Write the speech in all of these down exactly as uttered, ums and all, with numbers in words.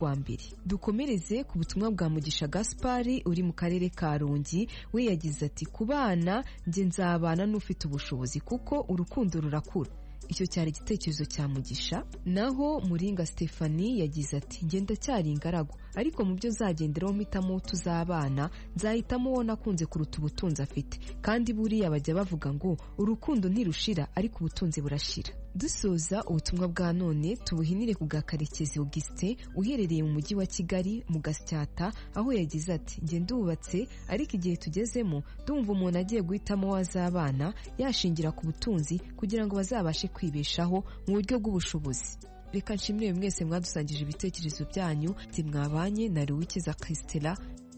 wa mbere. Dukomereze ku butumwa bwa Mugisha Gaspari uri mu karere ka Rongi, we yagize ati ku bana nge nzabana n'ufite ubushobozi kuko urukundo rurakura. Icyo cyari igitekerezo cya Mugisha. Naho Muringa Stephanie yagize ati ngenda cyari ingaragu ariko mu byo zagenderaho mpitamo tuzabana nzahitamo uwo nakunze kuruta ubutunzi afite, kandi buriya bajya bavuga ngo urukundo ntirushira ariko ubutunzi burashira. Dusoza ubutumwa bwa none tubuhinire ku bwa Karekezi Augustin uherereye mu mujyi wa Kigali mu Gasyata, aho yagize ati nge ndubatse ariko igihe tugezemo ndumva umuntu agiye guhitamo wazabana yashingira ku butunzi kugira ngo bazabashe kwibeshaho mu buryo bw'ubushobozi. Reka nshimire mwese mwadusangije ibitekerezo byanyu. Timwabanye na Ruwikiza Christela.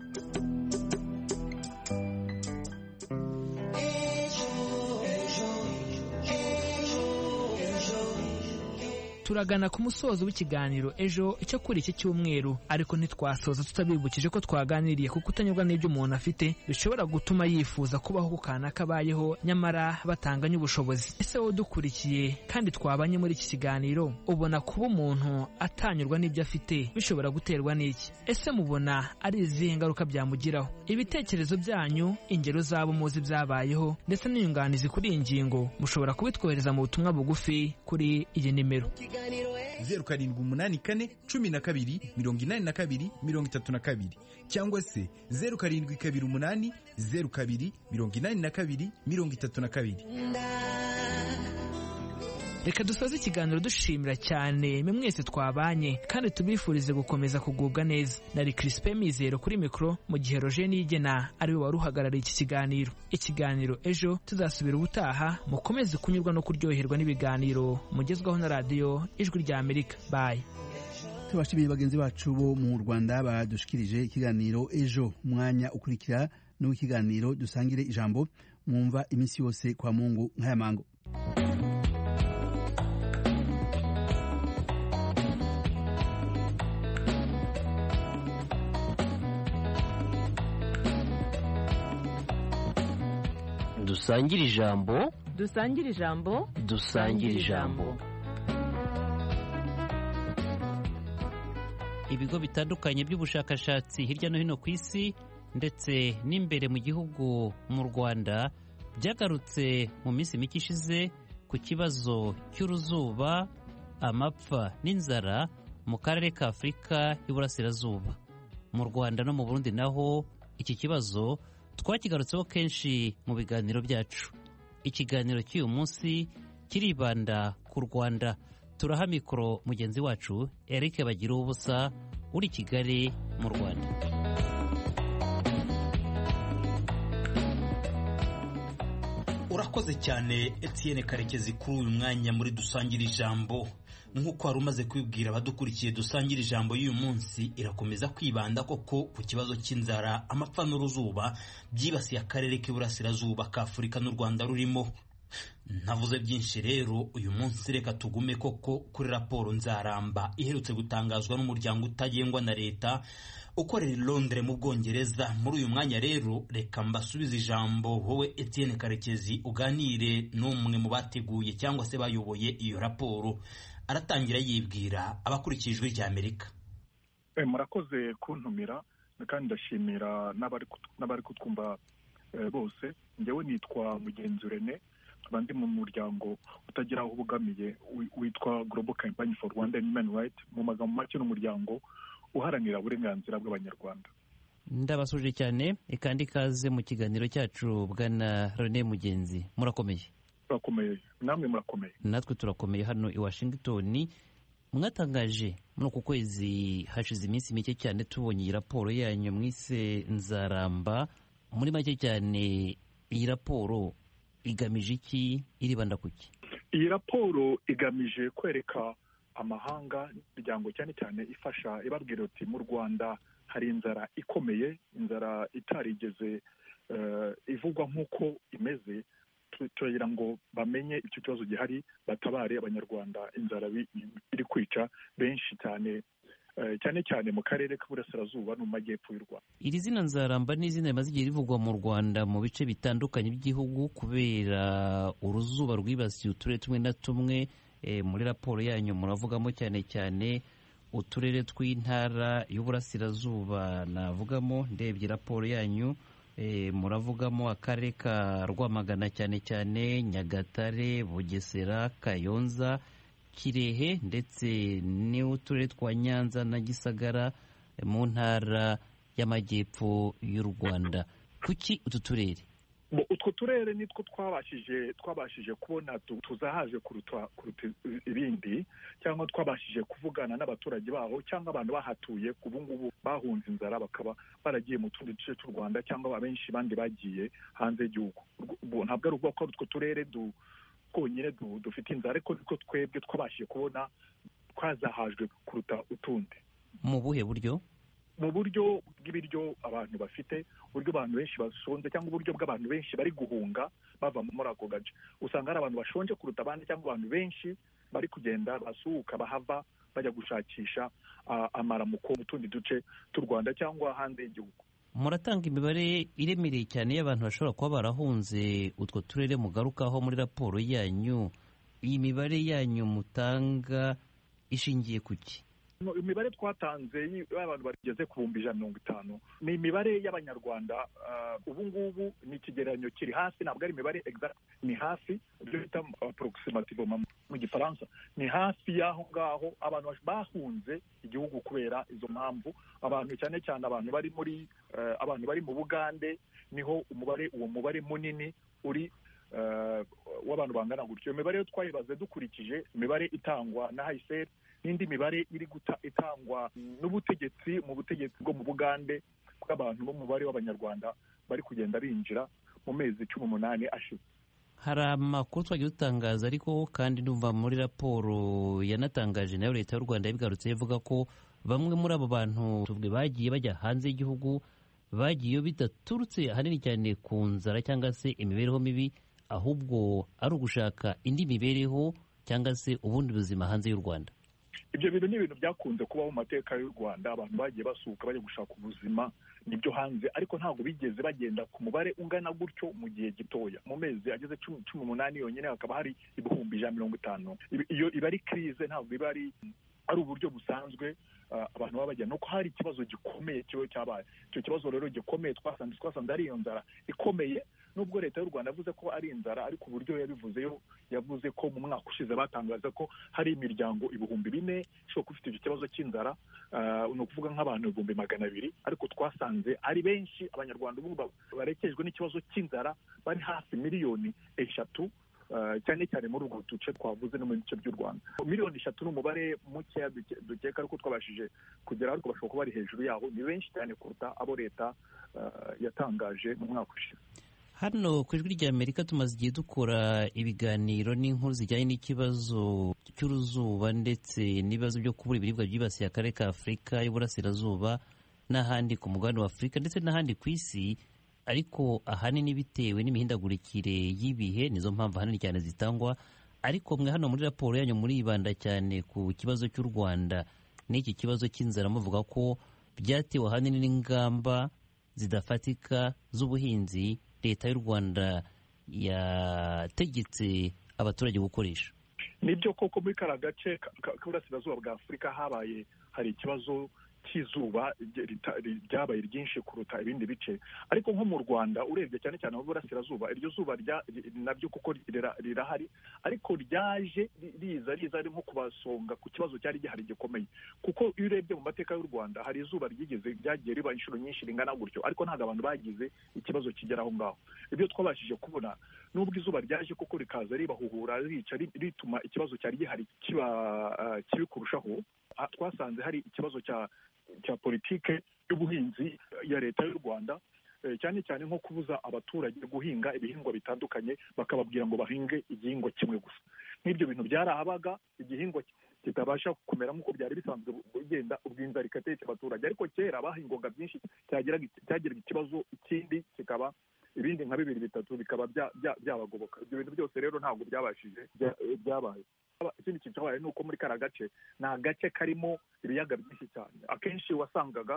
Turagana ku musozo w'ikiganiro ejo icyo kuri iki cyumweru, ariko ntitwasoza tutabibukije ko twaganiriye kuko utanyurwa n'ibyo umuntu afite bishobora gutuma yifuza kubaho ku kana kabayeho nyamara batanganye ubushobozi. Ese wowe dukurikiye kandi twabanye muri iki kiganiro, ubona kuba umuntu atanyurwa n'ibyo afite bishobora guterwa n'iki? Ese mubona ari izihe ngaruka byamugiraho? Ibitekerezo byanyu, ingero zabo muzi byabayeho ndetse n'inyunganizi kuri iyi ngingo mushobora kubitwohereza mu butumwa bugufi kuri iyi nimero zeru karindwi umunani kane cumi na kabiri mirongo inani na kabiri mirongo itatu na kabiri cyangwa se zeru karindwi kabiri umunani zeru kabiri mirongo inani na kabiri mirongo itatu na kabiri. Reka dusoze ikiganiro dushimira cyane mwe mwese twabanye kandi tubifurize gukomeza kugubwa neza. Nari Crispin Mizero kuri mikro, mu gihe Roger Niyigena ari we wari uhagarariye iki kiganiro. Ikiganiro ejo tuzasubira ubutaha, mukomeze kunyurwa no kuryoherwa n'ibiganiro mugezwaho na radiyo Ijwi rya Amerika. Bye. Tubashimiye bagenzi bacu bo mu Rwanda badushikirije ikiganiro ejo. Umwanya ukurikira no ikiganiro dusangire ijambo mwumva iminsi yose kwa Mungu nk'aya mango. Dusangire ijambo, dusangire ijambo, dusangire ijambo. Ibigo bitandukanye by'ubushakashatsi hirya no hino ku isi ndetse n'imbere mu gihugu mu Rwanda byagarutse mu minsi mike ishize ku kibazo cy'uruzuba, amapfa n'inzara mu karere ka Afurika y'Uburasirazuba. Mu Rwanda no mu Burundi naho iki kibazo twakigarutseho kenshi mu biganiro byacu. Ikiganiro cy'uyu munsi kiribanda ku Rwanda. Turaha mikoro mugenzi wacu Eric Bagira ubusa uri Kigali mu Rwanda. Urakoze cyane Etienne Karekezi kuri uyu mwanya muri dusangira ijambo. Nk'uko wari umaze kwibwira abadukurikiye, dusangira ijambo y'uyu munsi irakomeza kwibanda koko ku kibazo cy'inzara, amapfa n'uruzuba byibasiye akarere k'Iburasirazuba ka Afurika n'u Rwanda rurimo. Navuze byinshi rero, uyu munsi reka tugume koko kuri raporo nzaramba iherutse gutangazwa n'umuryango utagengwa na leta ukorera i Londres mu Bwongereza. Muri uyu mwanya rero reka mbasubize ijambo wowe Etienne Karekezi uganire n'umwe mu bateguye cyangwa se bayoboye iyo raporo. Aratangira yibwira abakurikiye Ijwi rya Amerika. Eh, murakoze kuntumira kandi ndashimira n'abari n'abari kutwumva eh, bose. Njyewe nitwa Mugenzi Rene, abandi mu muryango utagira aho ubugamiye witwa Global Campaign for Rwandan Human Rights, mu magambo make n'umuryango uharanira uburenganzira bw'abanyarwanda. Ndabasuje cyane ikandi kaze mu kiganiro cyacu bwana Rene Mugenzi. Murakomeye? Turakomeye. Namwe murakomeye? Natwe turakomeye hano i Washington. Mwatangaje muri uku kwezi hashize iminsi mike cyane tubonye iyi raporo yanyu mwise nzaramba. Muri make cyane iyi raporo igamije iki, iribanda kuki? Iyi raporo igamije kwereka amahanga imiryango cyane cyane ifasha ibabwira ati mu Rwanda hari inzara ikomeye, inzara itarigeze uh, ivugwa nk'uko imeze. Turagira ngo bamenye icyo kibazo gihari, batabare abanyarwanda. Inzara iri kwica benshi cyane uh, cyane cyane mu karere k'Uburasirazuba no mu majyepfo y'u Rwanda. Iri zina nzaramba ni izina rimaze igihe rivugwa mu Rwanda mu bice bitandukanye by'igihugu kubera uruzuba rwibasiye uturere tumwe na tumwe. E, muri raporo yanyu muravugamo cyane cyane uturere tw'intara y'uburasirazuba navugamo ndebye raporo yanyu muravugamo akarere ka Rwamagana cyane cyane, Nyagatare, Bugesera, Kayonza, Kirehe ndetse n'uturere twa Nyanza na Gisagara mu ntara y'amajyepfo y'u Rwanda. Kuki utu turere? Utwo turere nitwo twabashije twabashije kubona tuzahaje kuruta kuruta ibindi, cyangwa twabashije kuvugana n'abaturage baho cyangwa abantu bahatuye ubu ngubu bahunze inzara bakaba baragiye mu tundi duce tw'u Rwanda, cyangwa abenshi bandi bagiye hanze y'igihugu. Ntabwo ari ubwo ko utwo turere twonyine dufite inzara, ariko niko twebwe twabashije kubona twazahajwe kuruta utundi. Mu buhe buryo? Mu buryo bw'ibiryo abantu bafite, uburyo abantu benshi bashonje, cyangwa uburyo bw'abantu benshi bari guhunga bava muri ako gace. Usanga hari abantu bashonje kuruta abandi, cyangwa abantu benshi bari kugenda basuhuka bahava bajya gushakisha uh, amaramuko mu tundi duce tw'u Rwanda cyangwa hanze y'igihugu. Muratanga imibare iremereye cyane y'abantu bashobora kuba barahunze utwo turere mugarukaho muri raporo yanyu. Iyi mibare yanyu mutanga ishingiye kuki? Imibare twatanze y'abantu bageze ku bihumbi ijana na mirongo itanu ni imibare y'abanyarwanda. Ubu ngubu ni ikigereranyo kiri hasi, ntabwo ari imibare exact, ni hafi, ibyo bita approximative mu gifaransa, ni hafi y'aho ngaho abantu bahunze igihugu kubera izo mpamvu. Abantu cyane cyane abantu bari muri abantu bari mu Bugande niho umubare uwo mubare munini uri w'abantu bangana gutyo. Iyo mibare yo twayibaze dukurikije imibare itangwa na H C R n'indi mibare iri guta itangwa n'ubutegetsi mu butegetsi bwo mu Bugande bw'abantu b'umubare w'abanyarwanda bari kugenda binjira mu mezi cumi n'umunani ashize. Hari amakuru twagiye dutangaza, ariko kandi ndumva muri raporo yanatangaje nayo leta y'u Rwanda yabigarutse ivuga ko bamwe muri abo bantu bagiye bajya hanze y'igihugu bagiye bidaturutse ahanini cyane ku nzara cyangwa se imibereho mibi, ahubwo ari ugushaka indi mibereho cyangwa se ubundi buzima hanze y'u Rwanda. Ibyo bintu ni ibintu byakunze kubaho mu mateka y'u Rwanda. Abantu bagiye basuka bajya gushaka ubuzima nibyo hanze, ariko ntabwo bigeze bagenda ku mubare ungana gutyo mu gihe gitoya. Mu mezi ageze cumi n'umunani yonyine hakaba hari ibihumbi ijana na mirongo itanu. Iyo iba ari crise, ntabwo iba ari ari uburyo busanzwe abantu baba bajya. Nuko hari ikibazo gikomeye kiba cyabaye. Icyo kibazo rero gikomeye twasanze twasanze ari iyo nzara ikomeye, nubwo leta y'u Rwanda yavuze ko ari inzara, ariko uburyo yabivuzeyo yavuze ko mu mwaka ushize batangaza ko hari imiryango ibihumbi bine ishobora kuba ifite icyo kibazo cy'inzara, ni ukuvuga nk'abantu ibihumbi magana abiri, ariko twasanze ari benshi. Abanyarwanda ubu barekejwe n'ikibazo cy'inzara bari hafi miliyoni eshatu, cyane cyane muri urwo duce twavuze no mu bice by'u Rwanda. Miliyoni eshatu ni umubare mukeya dukeka, ariko twabashije kugera, ariko bashobora kuba bari hejuru yaho. Ni benshi cyane kuruta abo leta yatangaje mu mwaka ushize. Hano ku Ijwi ry'Amerika tumaze igihe dukora ibiganiro n'inkuru zijyanye n'ikibazo cy'uruzuba ndetse n'ibibazo byo kubura ibiribwa byibasiye akarere ka Afurika y'Uburasirazuba n'ahandi ku mugabane wa Afurika ndetse n'ahandi ku isi, ariko ahanini bitewe n'imihindagurikire y'ibihe. Nizo mpamvu ahanini cyane zitangwa, ariko mwe hano muri raporo yanyu muribanda cyane ku kibazo cy'u Rwanda n'iki kibazo cy'inzara, muvuga ko byatewe ahanini n'ingamba zidafatika z'ubuhinzi leta y'u Rwanda yategetse abaturage gukoresha. Nibyo koko muri kara gace k'uburasirazuba bwa Afurika habaye hari ikibazo cy'izuba ryabaye ryinshi kuruta ibindi bice, ariko nko mu Rwanda urebye cyane cyane mu burasirazuba, iryo zuba nabyo kuko rirahari, ariko ryaje riza riza ari nko kubasonga ku kibazo cyari gihari gikomeye. Kuko iyo urebye mu mateka y'u Rwanda hari izuba ryigeze ryagiye riba inshuro nyinshi ringana gutyo, ariko ntabwo abantu bagize ikibazo kigera aho ngaho. Ibyo twabashije kubona, nubwo izuba ryaje kuko rikaza ribahuhura rica rituma ikibazo cyari gihari kiba kibi kurushaho, twasanze hari ikibazo cya cya politike y'ubuhinzi ya leta y'u Rwanda, cyane cyane nko kubuza abaturage guhinga ibihingwa bitandukanye, bakababwira ngo bahinge igihingwa kimwe gusa. Nk'ibyo bintu byarahabaga, igihingwa kitabasha kumera nk'uko byari bisanzwe ugenda ubwinzara ikatetse abaturage, ariko kera bahingwaga byinshi, cyagiraga ikibazo ikindi kikaba ibindi nka bibiri bitatu bikaba byabagoboka. Ibyo bintu byose rero ntabwo byabashije byabaye. Ikindi kintu cyabaye ni uko muri kara gace ni agace karimo ibiyaga byinshi cyane. Akenshi wasangaga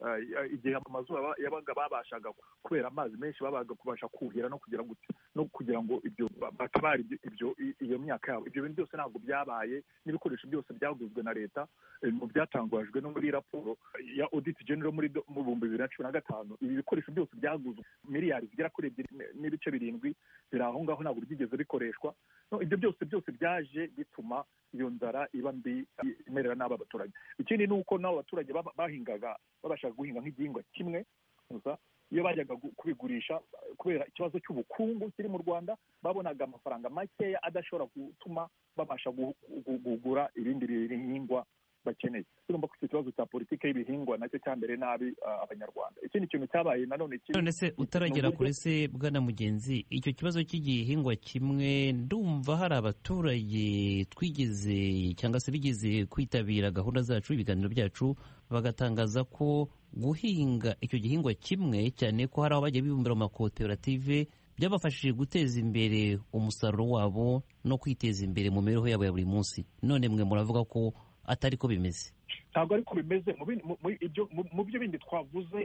igihe amazuba yabaga babashaga kubera amazi menshi babaga kubasha kuhira no kugira ngo no kugira ngo ibyo batabara ibyo iyo myaka yabo. Ibyo bintu byose ntabwo byabaye, n'ibikoresho byose byaguzwe na leta mu byatangajwe no muri raporo ya audit general muri mu bihumbi bibiri na cumi na gatanu. Ibi bikoresho byose byaguzwe miliyari zigera kuri ebyiri n'ibice birindwi biri aho ngaho, ntabwo byigeze bikoreshwa. Ibyo byose byose byaje bituma iyo nzara iba mbi imerera n'aba baturage. Ikindi ni uko n'abo baturage bahingaga babashaga guhinga nk'igihingwa kimwe gusa, iyo bajyaga kubigurisha kubera ikibazo cy'ubukungu kiri mu Rwanda babonaga amafaranga makeya adashobora gutuma babasha kugura ibindi bihingwa bakeneye. Urumva ko icyo kibazo cya politiki y'ibihingwa nacyo cyambere nabi abanyarwanda. Ikindi kintu cyabaye nanone kiri none se utaragera kuri se bwana Mugenzi, icyo kibazo cy'igihingwa kimwe ndumva hari abaturage twigeze cyangwa se bigeze kwitabira gahunda zacu, ibiganiro byacu, bagatangaza ko guhinga icyo gihingwa kimwe, cyane ko hari aho bagiye bibumbira mu makoperative, byabafashije guteza imbere umusaruro wabo no kwiteza imbere mu mibereho yabo ya buri munsi. None mwe muravuga ko atari ko bimeze? Ntabwo ariko bimeze. Mu byo bindi twavuze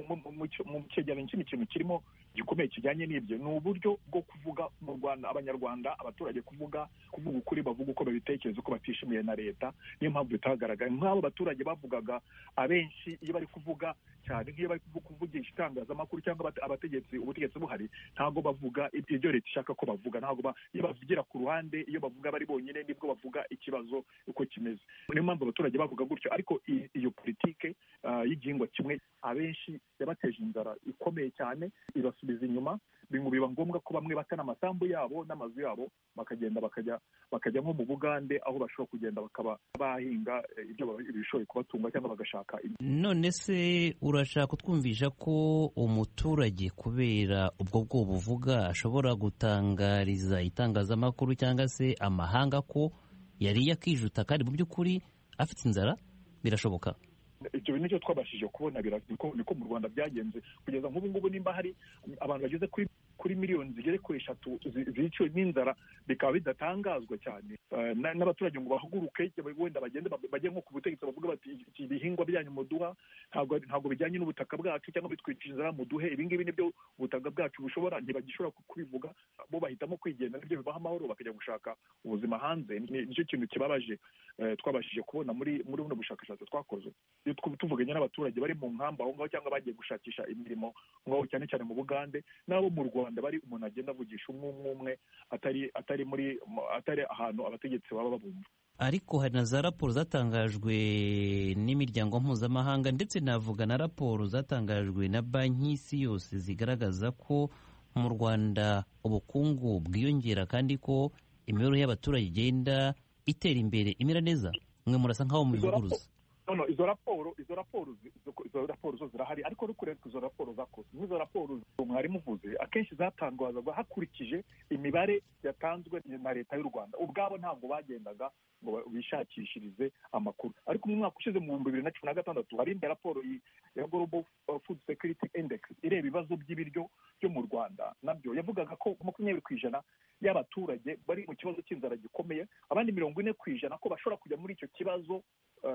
mu cyegeranyo ikindi kintu kirimo gikomeye kijyanye n'ibyo ni uburyo bwo kuvuga mu Rwanda, abanyarwanda abaturage kuvuga kuvuga ukuri, bavuga uko babitekereza, uko batishimiye na leta. Niyo mpamvu bitagaragaye nk'abo baturage bavugaga abenshi iyo bari kuvuga cyane, nk'iyo bari kuvugisha itangazamakuru cyangwa abategetsi ubutegetsi buhari, ntabwo bavuga ibyo leta ishaka ko bavuga. Ntabwo iyo bavugira ku ruhande, iyo bavuga bari bonyine nibwo bavuga ikibazo uko kimeze. Niyo mpamvu abaturage bavuga gutyo. Ariko iyo politike y'igihingwa kimwe abenshi yabateje inzara ikomeye cyane, ibasubiza inyuma. Biba ngombwa ko bamwe batana amasambu yabo n'amazu yabo bakagenda bakajya bakajya nko mu Bugande, aho bashobora kugenda bakaba bahinga ibyo bishoboye kubatunga cyangwa bagashaka. None se urashaka kutwumvisha ko umuturage kubera ubwo bwo buvuga ashobora gutangariza itangazamakuru cyangwa se amahanga ko yari yakijuta kandi mu by'ukuri afite inzara? Birashoboka? Ibyo bintu nicyo twabashije kubona, niko mu Rwanda byagenze kugeza nk'ubu ngubu. Nimba hari abantu bageze kuri kuri miliyoni zigere kuri eshatu ziciwe n'inzara, bikaba bidatangazwa cyane n'abaturage ngo bahaguruke wenda bagende bajye nko ku butegetsi bavuga bati iki bihingwa byanyu muduha ntabwo ntabwo bijyanye n'ubutaka bwacu cyangwa bitwikije inzara muduhe ibi ngibi nibyo ubutaka bwacu bushobora, ntibagishobora kubivuga. Bo bahitamo kwigenda, nibyo bibaha amahoro, bakajya gushaka ubuzima hanze. Nicyo kintu kibabaje twabashije kubona muri muri buno bushakashatsi twakoze. Tuvuganye n'abaturage bari mu nkamba aho ngaho cyangwa bagiye gushakisha imirimo ngaho cyane cyane mu Bugande n'abo mu Rwanda bari, umuntu agenda avugisha umwe umwe umwe atari atari muri atari ahantu abategetsi baba babumva. Ariko hari na za raporo zatangajwe n'imiryango mpuzamahanga, ndetse navuga na raporo zatangajwe na banki y'isi yose zigaragaza ko mu Rwanda ubukungu bwiyongera kandi ko imibereho y'abaturage igenda itera imbere, imera neza. Mwe murasa nk'aho mubivuguruza. No, no, izo raporo izo raporo izo raporo zo zirahari, ariko rukureba izo raporo zakoze n'izo raporo mwari muvuze akenshi zatangazwaga hakurikije imibare yatanzwe na leta y'u Rwanda. Ubwabo ntabwo bagendaga ngo bishakishirize amakuru. Ariko mu mwaka ushize mu bihumbi bibiri na cumi na gatandatu hari indi raporo ya Global Food Security Index ireba ibibazo by'ibiryo byo mu Rwanda, nabyo yavugaga ko makumyabiri ku ijana y'abaturage bari mu kibazo cy'inzara gikomeye, abandi mirongo ine ku ijana ko bashobora kujya muri icyo kibazo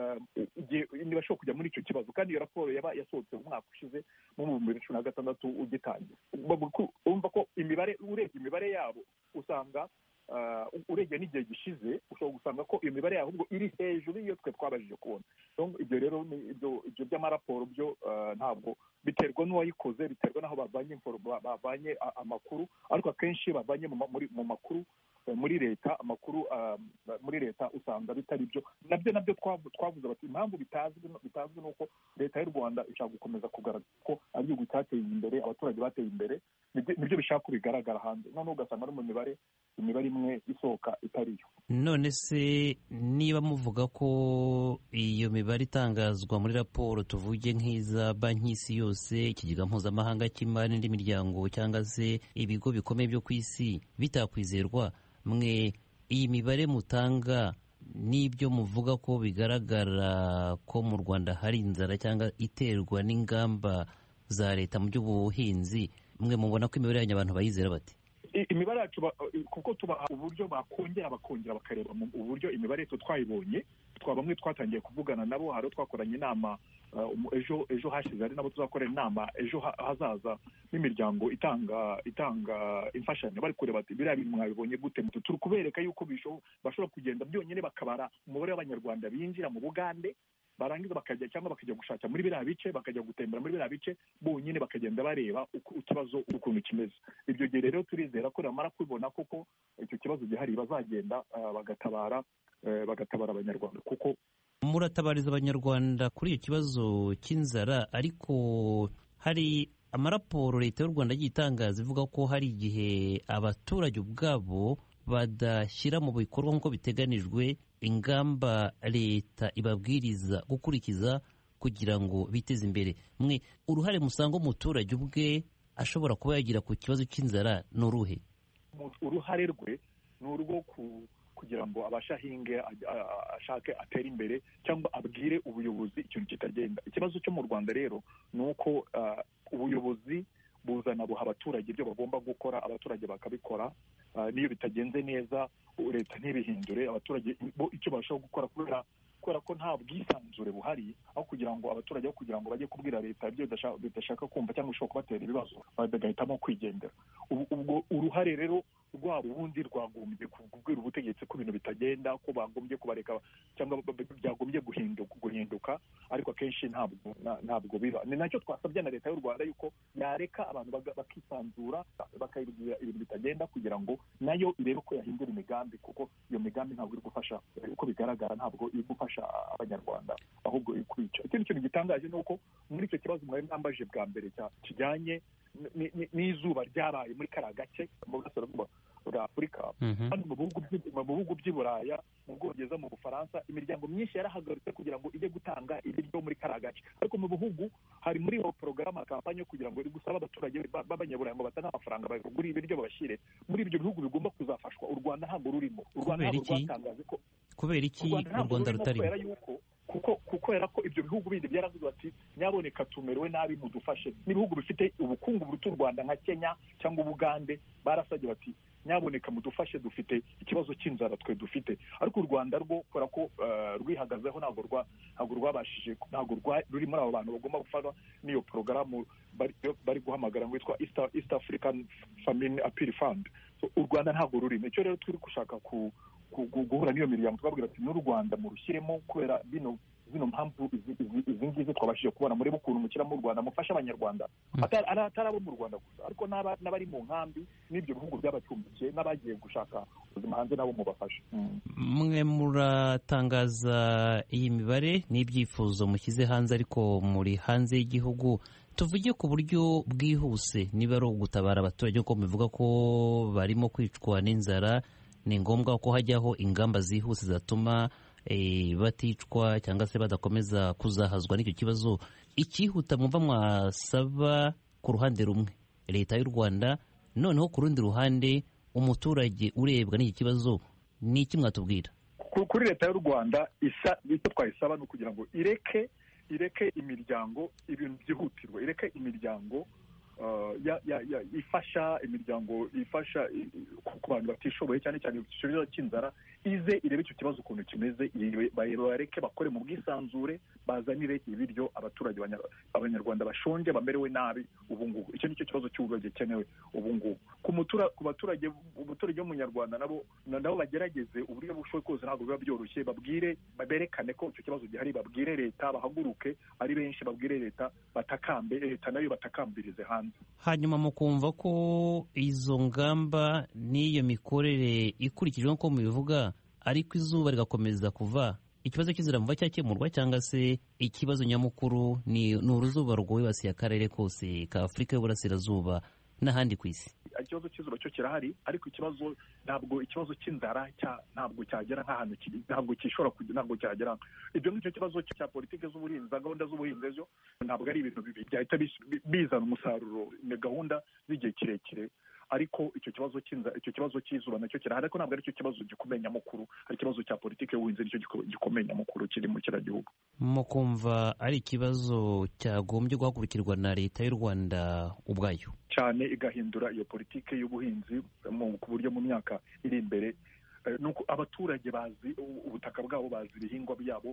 ntibashobora kujya muri icyo kibazo. Kandi iyo raporo yaba yasohotse mu mwaka ushize mu bihumbi bibiri na cumi na gatandatu ugitangira. Urumva ko imibare, urebye imibare yabo usanga urebye n'igihe gishize ushobora gusanga ko iyo mibare yabo ahubwo iri hejuru y'iyo twe twabashije kubona. Ibyo rero ibyo by'amaraporo byo ntabwo biterwa n'uwayikoze, biterwa n'aho bavanye bavanye amakuru, ariko akenshi bavanye mu makuru muri leta, amakuru muri leta usanga bitari byo. Nabyo nabyo twavuze bati impamvu bitazwi bitazwi nuko leta y'u Rwanda ishaka gukomeza kugaragaza ko ari igihugu cyateye imbere, abaturage bateye imbere, nibyo bishaka kubigaragara hanze, noneho ugasanga no mu mibare imibare imwe isohoka itariyo. None se niba muvuga ko iyo mibare itangazwa muri raporo, tuvuge nk'iza banki y'isi yose, ikigega mpuzamahanga cy'imari n'indi miryango cyangwa se ibigo bikomeye byo ku isi bitakwizerwa, mwe iyi mibare mutanga n'ibyo muvuga ko bigaragara ko mu Rwanda hari inzara cyangwa iterwa n'ingamba za leta mu by'ubuhinzi, mwe mubona ko imibare yanyu abantu bayizera bati? Imibare yacu kuko tubaha uburyo bakongera bakongera bakareba uburyo imibare yetu twayibonye. Twa bamwe twatangiye kuvugana nabo, hari twakoranye inama ejo ejo hashize ari nabo tuzakorera inama ejo hazaza n'imiryango itanga itanga imfashanyo bari kureba ati biriya bintu mwabibonye gute, turi kubereka yuko bashobora kugenda byonyine bakabara umubare w'abanyarwanda binjira mu Bugande barangiza bakajya cyangwa bakajya gushaka muri biriya bice, bakajya gutembera muri biriya bice bonyine bakagenda bareba uko ikibazo ukuntu kimeze. Ibyo gihe rero turizera ko bamara kubibona koko icyo kibazo gihari bazagenda bagatabara bagatabara abanyarwanda. Kuko muratabariza abanyarwanda kuri icyo kibazo cy'inzara, ariko hari amaraporo leta y'u Rwanda agiye itangaza ivuga ko hari igihe abaturage ubwabo badashyira mu bikorwa nk'uko biteganijwe ingamba leta ibabwiriza gukurikiza kugira ngo biteze imbere. Mwe uruhare musanga umuturage ubwe ashobora kuba yagira ku kibazo cy'inzara ni uruhe? Uruhare rwe ni urwo kugira ngo abashe ahinge, ashake atere imbere, cyangwa abwire ubuyobozi ikintu kitagenda. Ikibazo cyo mu Rwanda rero ni uko ubuyobozi buzana buha abaturage ibyo bagomba gukora, abaturage bakabikora, n'iyo bitagenze neza leta ntibihindure abaturage bo icyo bashobora gukora, kubera kubera ko nta bwisanzure buhari, aho kugira ngo abaturage aho kugira ngo bajye kubwira leta ibyo bidashaka kumva cyangwa bishobora kubatera ibibazo bagahitamo kwigendera. Ubwo uruhare rero rwabo ubundi rwagombye kubwira ubutegetsi ko ibintu bitagenda, ko bagombye kubareka cyangwa byagombye guhinduka, ariko akenshi ntabwo ntabwo biba. Ni nacyo twasabye na leta y'u Rwanda yuko yareka abantu bakisanzura bakayibwira ibintu bitagenda kugira ngo nayo irebe ko yahindura imigambi, kuko iyo migambi ntabwo iri gufasha, uko bigaragara ntabwo iri gufasha abanyarwanda, ahubwo iri kubica. Ikindi kintu gitangaje ni uko muri icyo kibazo mwari mwambaje bwa mbere kijyanye n'izuba ryabaye muri kariya gace mu burasirazuba bwa Afurika, hano mu bihugu by'i Buraya, mu Bwongereza, mu Bufaransa, imiryango myinshi yarahagarutse kugira ngo ijye gutanga ibiryo muri kariya gace. Ariko mu bihugu hari muri iyo porogaramu kampani yo kugira ngo iri gusaba abaturage b'abanyaburayi ngo batange amafaranga bagure ibiryo babashyire muri ibyo bihugu bigomba kuzafashwa. U Rwanda ntabwo rurimo. U Rwanda ntabwo rwatangaje ko. Kubera iki u Rwanda rutarimo? kuko kubera ko ibyo bihugu bindi byaravuze bati nyaboneka tumerewe nabi mudufashe. N'ibihugu bifite ubukungu buruta u Rwanda nka Kenya cyangwa Ubugande barasabye bati nyaboneka mudufashe, dufite ikibazo cy'inzara twe dufite. Ariko u Rwanda rwo kubera ko rwihagazeho ntabwo rwa ntabwo rwabashije ntabwo ruri muri abo bantu bagomba gufata n'iyo porogaramu bari guhamagara ngo yitwa East African Famine Appeal Fund. U Rwanda ntabwo rurimo. Icyo rero turi gushaka ku guhura n'iyo miryango twabwira ati n'u Rwanda murushyiremo, kubera bino zino mpamvu izi ngizi twabashije kubona muri ukuntu mukira mu Rwanda mufasha abanyarwanda atari abo mu Rwanda gusa, ariko n'abari mu nkambi n'ibyo bihugu by'abacumbikiye n'abagiye gushaka ubuzima hanze nabo mubafasha. Mwe muratangaza iyi mibare n'ibyifuzo mushyize hanze, ariko muri hanze y'igihugu. Tuvuge ku buryo bwihuse, niba ari ugutabara abaturage uko bivuga ko barimo kwicwa n'inzara, ni ngombwa ko hajyaho ingamba zihuse zatuma baticwa cyangwa se badakomeza kuzahazwa n'icyo kibazo. Ikihuta mwumva mwasaba ku ruhande rumwe leta y'u Rwanda, noneho ku rundi ruhande umuturage urebwa n'iki kibazo, ni iki mwatubwira? Kuri leta y'u Rwanda icyo twayisaba ni ukugira ngo ireke ireke imiryango ibintu byihutirwa, ireke imiryango ifasha imiryango ifasha ku bantu batishoboye cyane cyane ikibazo cy'inzara, ize irebe icyo kibazo ukuntu kimeze, bareke bakore mu bwisanzure, bazanire ibiryo abaturage abanyarwanda bashonje bamerewe nabi ubu ngubu. Icyo nicyo kibazo cy'uburyo gikenewe ubu ngubu ku baturage. Umuturage w'umunyarwanda nabo nabo bagerageze uburyo bushoboye kose, ntabwo biba byoroshye, babwire berekane ko icyo kibazo gihari, babwire leta, bahaguruke ari benshi, babwire leta, batakambe leta nayo batakambirize hanze. Hanyuma mukumva ko izo ngamba n'iyo mikorere ikurikijwe nk'uko mubivuga, ariko izuba rigakomeza kuva, ikibazo cy'inzara muva cyakemurwa, cyangwa se ikibazo nyamukuru ni uruzuba rwibasiye akarere kose ka Afurika y'Uburasirazuba n'ahandi ku isi? Ikibazo cy'izuba cyo kirahari, ariko ikibazo ntabwo ikibazo cy'inzara ntabwo cyagera nk'ahantu ntabwo kishobora ntabwo cyagera. Ibyo ngicyo kibazo cya politiki z'ubuhinzi, za gahunda z'ubuhinzi zo ntabwo ari ibintu byahita bizana umusaruro, ni gahunda z'igihe kirekire. Ariko icyo kibazo cy'inzara, icyo kibazo cy'izuba nacyo kirahari, ariko ntabwo ari cyo kibazo gikomeye nyamukuru. Hari ikibazo cya politiki y'ubuhinzi nicyo gikomeye nyamukuru kiri mu kiriya gihugu. Mukumva ari ikibazo cyagombye guhagurukirwa na leta y'u Rwanda ubwayo cyane, igahindura iyo politiki y'ubuhinzi ku buryo mu myaka iri imbere nuko abaturage bazi ubutaka bwabo, bazi ibihingwa byabo,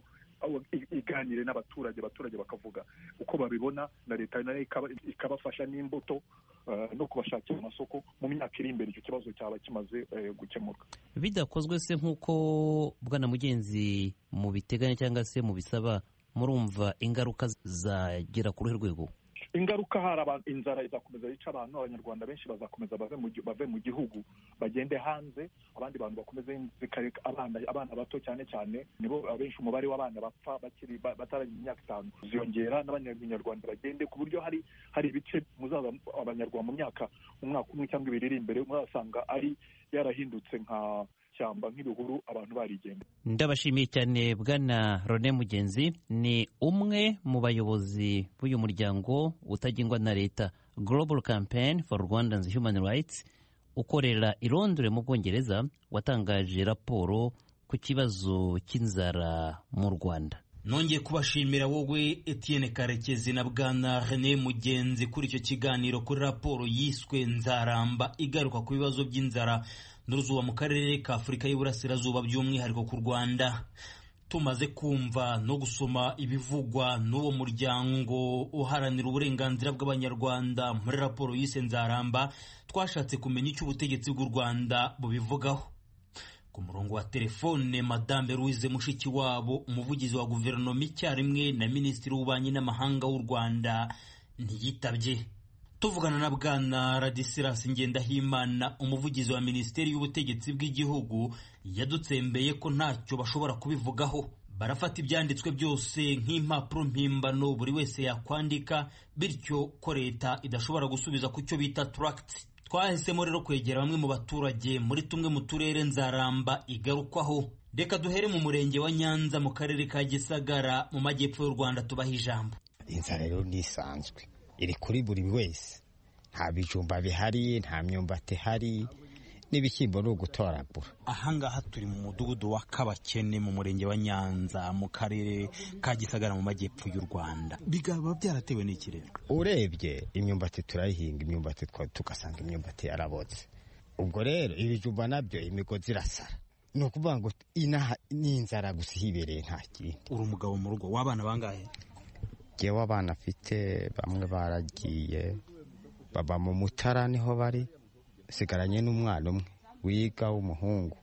iganire n'abaturage, abaturage bakavuga uko babibona, na leta nayo ikabafasha n'imbuto no kubashakira amasoko. Mu myaka iri imbere icyo kibazo cyaba kimaze gukemuka. Bidakozwe se nk'uko Bwana Mugenzi mu biteganya cyangwa se mu bisaba, murumva ingaruka zagera ku ruhe rwego? Ingaruka hari inzara izakomeza yica abantu, abanyarwanda benshi bazakomeza bave mu bave mu gihugu bagende hanze, abandi bantu bakomeze zikareka abana abana bato cyane cyane nibo abenshi, umubare w'abana bapfa bakiri batari imyaka itanu ziyongera, n'abanyarwanda bagende ku buryo hari hari ibice muzaza abanyarwanda mu myaka umwaka umwe cyangwa ibiri iri imbere muzasanga ari yarahindutse nka cyamba nk'ibihuru, abantu barigenda. Ndabashimiye cyane Bwana René Mugenzi, ni umwe mu bayobozi b'uyu muryango utagengwa na leta Global Campaign for Rwandans Human Rights ukorera i Londres mu Bwongereza, watangaje raporo ku kibazo cy'inzara mu Rwanda. Nongeye kubashimira wowe Etienne Karekezi na Bwana René Mugenzi kuri icyo kiganiro kuri raporo yiswe Nzaramba igaruka ku bibazo by'inzara n'uruzuba mu karere ka Afurika y'Iburasirazuba, by'umwihariko ku Rwanda. Tumaze kumva no gusoma ibivugwa n'uwo muryango uharanira uburenganzira bw'abanyarwanda muri raporo yise Nzaramba, twashatse kumenya icyo ubutegetsi bw'u Rwanda bubivugaho. Ku murongo wa telefone Madame Louise Mushikiwabo, umuvugizi wa guverinoma icyarimwe na Minisitiri w'Ububanyi n'Amahanga w'u Rwanda, ntiyitabye. Tuvugana na Bwana Radisilas Ngendahimana, umuvugizi wa Minisiteri y'Ubutegetsi bw'Igihugu, yadutsembeye ko ntacyo bashobora kubivugaho. Barafata ibyanditswe byose nk'impapuro mpimbano buri wese yakwandika, bityo ko leta idashobora gusubiza ku cyo bita tracts. Twahisemo rero kwegera bamwe mu baturage muri tumwe mu turere Nzaramba igarukwaho. Reka duhere mu murenge wa Nyanza mu karere ka Gisagara mu majyepfo y'u Rwanda, tubaha ijambo. Inzara rero nisanzwe iri kuri buri wese, nta bijumba bihari, nta myumbati ihari, n'ibishyimbo ni ugutoragura. Ahangaha turi mu mudugudu wa Kabakene mu murenge wa Nyanza mu karere ka Gisagara mu majyepfo y'u Rwanda. Bigaba byaratewe n'iki rero? Urebye imyumbati turayihinga, imyumbati tugasanga imyumbati yarabotse. Ubwo rero ibijumba nabyo imigozi irasara. Ni ukuvuga ngo inaha ni inzara gusa hibereye nta kindi. Uri umugabo mu rugo w'abana bangahe? Jewe abana afite bamwe baragiye baba mu Mutara niho bari, sigaranye n'umwana umwe wiga w'umuhungu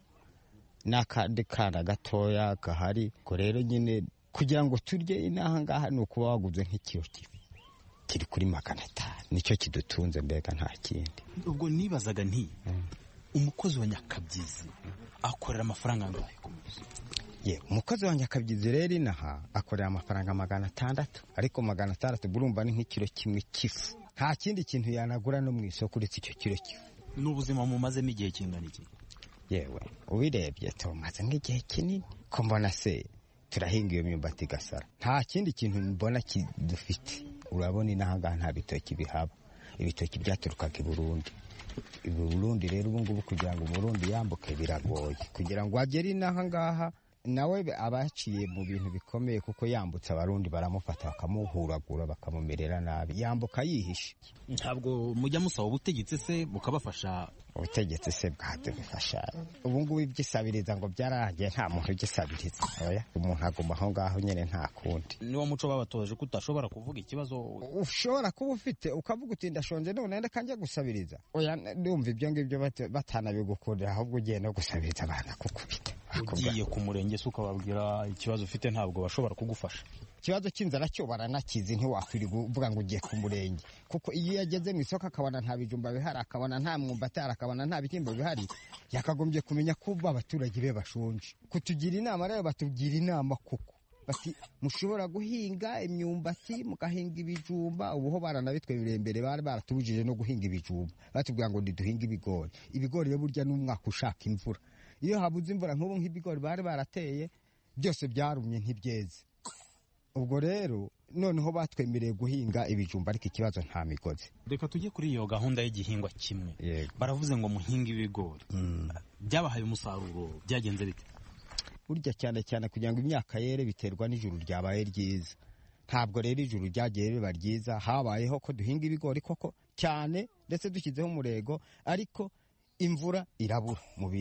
n'akandi kana gatoya gahari. Ko rero nyine kugira ngo turye inaha ngaha ni ukuba waguze nk'ikiro kibi kiri kuri magana atanu, nicyo kidutunze mbega nta kindi. Ubwo nibazaga nti umukozi wa Nyakabyizi akorera amafaranga angahe ku munsi? Ye, umukozi wa Nyakabyizi rero inaha akorera amafaranga magana atandatu, ariko magana atandatu burumva ni nk'ikiro kimwe cy'ifu. Nta kindi kintu yanagura no mu isoko uretse icyo kiro cy'ifu. N'ubuzima mumazemo igihe kingana iki? Yewe ubirebye tumaze nk'igihe kinini, ko mbona se turahinga iyo myumbati gasara, nta kindi kintu mbona kidufite. Urabona inaha ngaha nta bitoki bihaba, ibitoki byaturukaga i Burundi. I Burundi rero ubu ngubu kugira ngo Burundi yambuke biragoye, kugira ngo agere inaha ngaha nawe abaciye mu bintu bikomeye, kuko yambutse Abarundi baramufata bakamuhuragura bakamumerera nabi, yambuka yihishe. Ntabwo mujya musaba ubutegetsi se bukabafasha? Ubutegetsi se bwadufasha ubu ngubu ibyisabiriza ngo byararangiye, nta muntu ugisabiriza. Oya, umuntu aguma aho ngaho nyine nta kundi. Niwo muco babatoje ko utashobora kuvuga ikibazo ushobora kuba ufite ukavuga uti ndashonje none ndeka njya gusabiriza. Oya, ndumva ibyo ngibyo batanabigukundira, ahubwo ugiye no gusabiriza abana kukubita. Ugiye ku murenge se ukababwira ikibazo ufite ntabwo bashobora kugufasha. Ikibazo cy'inzara cyo baranakizi, ntiwakwiriye kuvuga ngo ugiye ku murenge, kuko iyo yageze mu isoko akabona nta bijumba bihari, akabona nta mwumbati, akabona nta bishyimbo bihari, yakagombye kumenya ko abaturage be bashonje. Kutugira inama rero, batugira inama kuko bati mushobora guhinga imyumbati mugahinga ibijumba. Ubuho baranabitwemereye mbere, bari baratubujije no guhinga ibijumba, batubwira ngo ndiduhinga ibigori. Ibigori rero burya n'umwaka ushaka imvura, iyo habuze imvura nk'ubu nk'ibigori bari barateye byose byarumye ntibyeze. Ubwo rero noneho batwemereye guhinga ibijumba, ariko ikibazo nta migozi. Reka tujye kuri iyo gahunda y'igihingwa kimwe. Yego. Baravuze ngo muhinga ibigori. Mm. Byabahaye umusaruro, byagenze bite? Burya cyane cyane kugira ngo imyaka yere biterwa n'ijuru ryabaye ryiza. Ntabwo rero ijuru ryagiye riba ryiza, habayeho ko duhinga ibigori koko cyane ndetse dushyizeho umurego, ariko imvura irabura mu birere.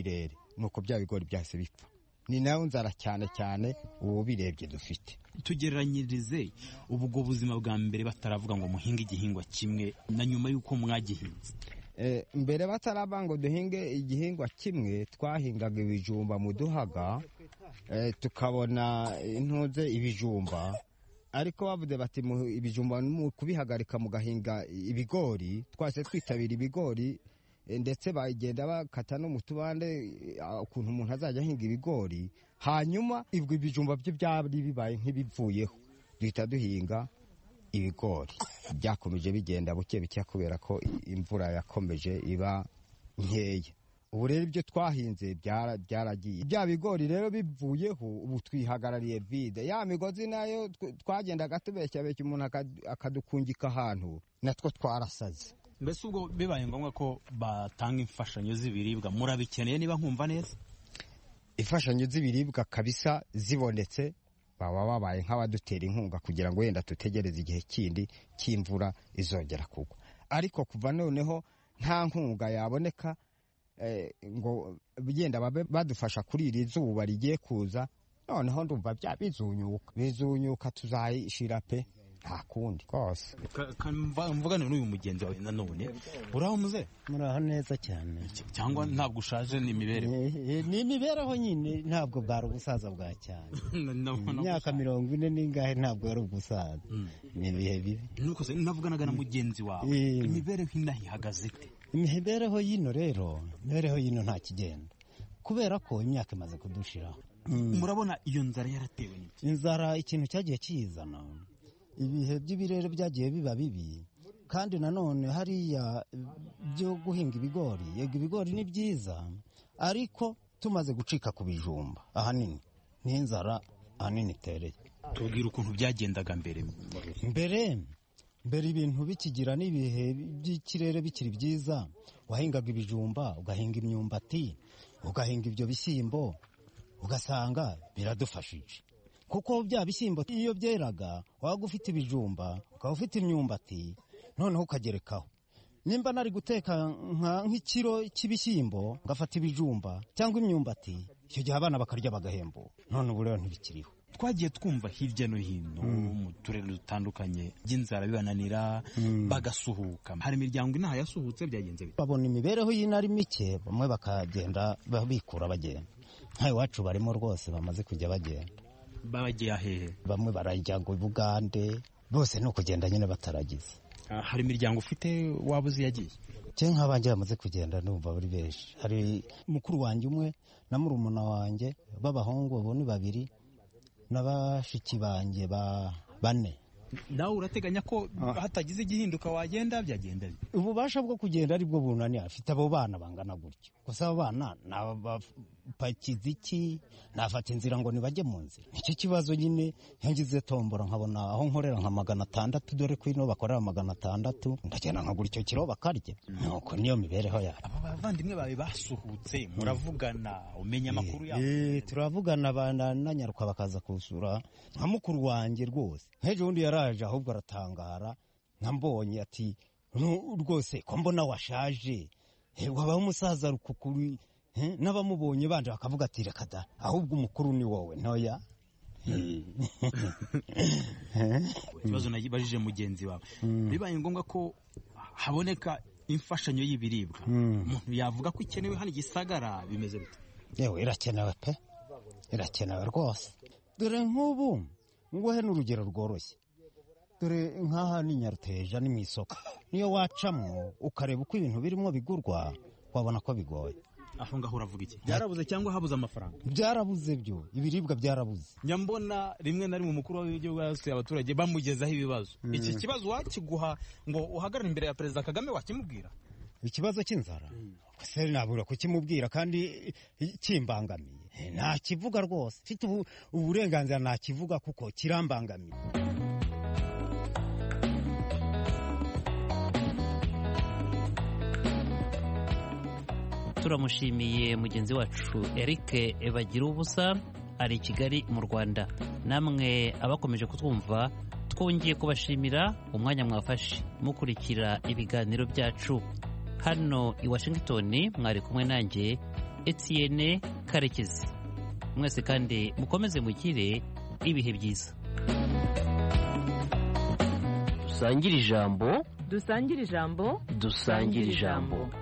nuko bya bigori byahise bipfa. Ni nayo nzara cyane cyane ubu birebye dufite. Tugereranyirize ubwo buzima bwa mbere bataravuga ngo muhinge igihingwa kimwe na nyuma y'uko mwagihinze. E, mbere bataraba ngo duhinge igihingwa kimwe twahingaga ibijumba mu duhaga, e, tukabona intuze ibijumba, ariko bavuze bati ibijumba mu kubihagarika mugahinga ibigori, twase twitabira ibigori, ndetse bagenda bakata no mu tubande ukuntu umuntu azajya ahinga ibigori, hanyuma ibwo ibijumba byo byari bibaye nk'ibivuyeho duhita duhinga ibigori. Byakomeje bigenda buke buke kubera ko imvura yakomeje iba nkeya. Ubu rero ibyo twahinze byaragiye, bya bigori rero bivuyeho ubu twihagarariye vide. Ya migozi nayo twagendaga tubeshyabeshya umuntu akadukungika ahantu, natwo twarasaze. Mbese ubwo bibaye ngombwa ko batanga imfashanyo z'ibiribwa murabikeneye niba nkumva neza? Imfashanyo z'ibiribwa kabisa zibonetse baba babaye nk'abadutera inkunga kugira ngo wenda tutegereze igihe kindi cy'imvura izongera kugwa. Ariko kuva noneho nta nkunga yaboneka eh, ngo bigenda babe badufasha kuri iri zuba rigiye kuza, noneho ndumva bya bizunyuka bizunyuka tuzayishira pe nta kundi kose. Mvugane n'uyu mugenzi wawe nanone, uraho muze? Muraho neza cyane. Cyangwa ntabwo ushaje? Ni imibereho? Ni imibereho nyine, ntabwo bwari ubusaza bwa cyane. Imyaka mirongo ine n'ingahe ntabwo yari ubusaza. Ni ibihe bibi. Nuko se navuganaga na mugenzi wawe, imibereho inahi ihagaze ite? Imibereho yino rero, imibereho yino nta kigenda, kubera ko imyaka imaze kudushiraho. Murabona iyo nzara yaratewe n'iki? Inzara ikintu cyagiye kiyizana, ibihe by'ibirere byagiye biba bibi, kandi nanone hariya byo guhinga ibigori, yego ibigori ni byiza, ariko tumaze gucika ku bijumba ahanini ni inzara ahanini itereye. Tubwira ukuntu byagendaga mbere. Mbere mbere ibintu bikigira n'ibihe by'ikirere bikiri byiza, wahingaga ibijumba, ugahinga imyumbati, ugahinga ibyo bishyimbo, ugasanga biradufashije. Kuko bya bishyimbo iyo byeraga waga ufite ibijumba, ukaba ufite imyumbati, noneho ukagerekaho. Nimba nari guteka nk'ikiro cy'ibishyimbo ngafata ibijumba cyangwa imyumbati, icyo gihe abana bakarya bagahembo. None ubu rero ntibikiriho. Twagiye twumva hirya no hino mu turere dutandukanye by'inzara bibananira bagasuhuka. Hari imiryango inaha yasuhutse, byagenze bite? Babona imibereho y'inari mike, bamwe bakagenda babikura bagenda. Nkayo wacu barimo rwose bamaze kujya bagenda. Babagiye hehe? Bamwe barajya ngo Bugande, bose no kugenda nyine bataragize. Uh, hari imiryango ufite wabuze yagiye? Cye nk'abanje bamaze kugenda numva bari benshi. Hari mukuru wanjye umwe na murumuna wanjye b'abahungu bo ni babiri, n'abashiki banjye ba bane. Nawe urateganya ko hatagize igihinduka wagenda byagenda? Ububasha bwo kugenda ari bwo bunani afite abo bana bangana gutyo. Gusa abo bana nabapakiza iki, nafata inzira ngo nibajye mu nzira. Nicyo kibazo nyine, yangize tombora nkabona aho nkorera nka magana atandatu, dore ko ino bakorera magana atandatu, ndagenda nkagura icyo kiro bakarya. Nuko niyo mibereho yabo. Aba bavandimwe bawe basuhutse, muravugana, umenya amakuru yabo? Eh, turavugana bananyaruka bakaza kusura. Nka mukuru wanjye rwose hejo undi yaraje ahubwo aratangara, nkambonye ati rwose ko mbona washaje, wabaho umusaza rukukuri, n'abamubonye banje bakavuga ati reka da, ahubwo umukuru ni wowe ntoya. Ikibazo nagibajije mugenzi wawe, bibaye ngombwa ko haboneka imfashanyo y'ibiribwa, umuntu yavuga ko ikenewe hano Gisagara, bimeze bite? Yewe irakenewe pe, irakenewe rwose. Dore nk'ubu nguhe n'urugero rworoshye, dore nk'aha ni Nyaruteja ni mu isoko, niyo wacamo ukareba uko ibintu birimo bigurwa wabona ko bigoye. Aho ngaho uravuga iki? Byarabuze cyangwa habuze amafaranga? Byarabuze, byo ibiribwa byarabuze. Nyambona rimwe na rimwe umukuru w'igihugu yasuye abaturage bamugezaho ibibazo. Mm. Iki kibazo wakiguha ngo uhagarare imbere ya Perezida Kagame wakimubwira? Ikibazo cy'inzara se nabura kukimubwira kandi kimbangamiye, nta kivuga rwose. Mfite uburenganzira nta kivuga kuko kirambangamiye. Turamushimiye mugenzi wacu Eric bagira ubusa ari i Kigali mu Rwanda. Namwe abakomeje kutwumva twongeye kubashimira umwanya mwafashe mukurikira ibiganiro byacu. Hano i Washington mwari kumwe nanjye Etienne Karekezi. Mwese kandi mukomeze mugire ibihe byiza. Dusangire ijambo, dusangire ijambo, dusangire ijambo.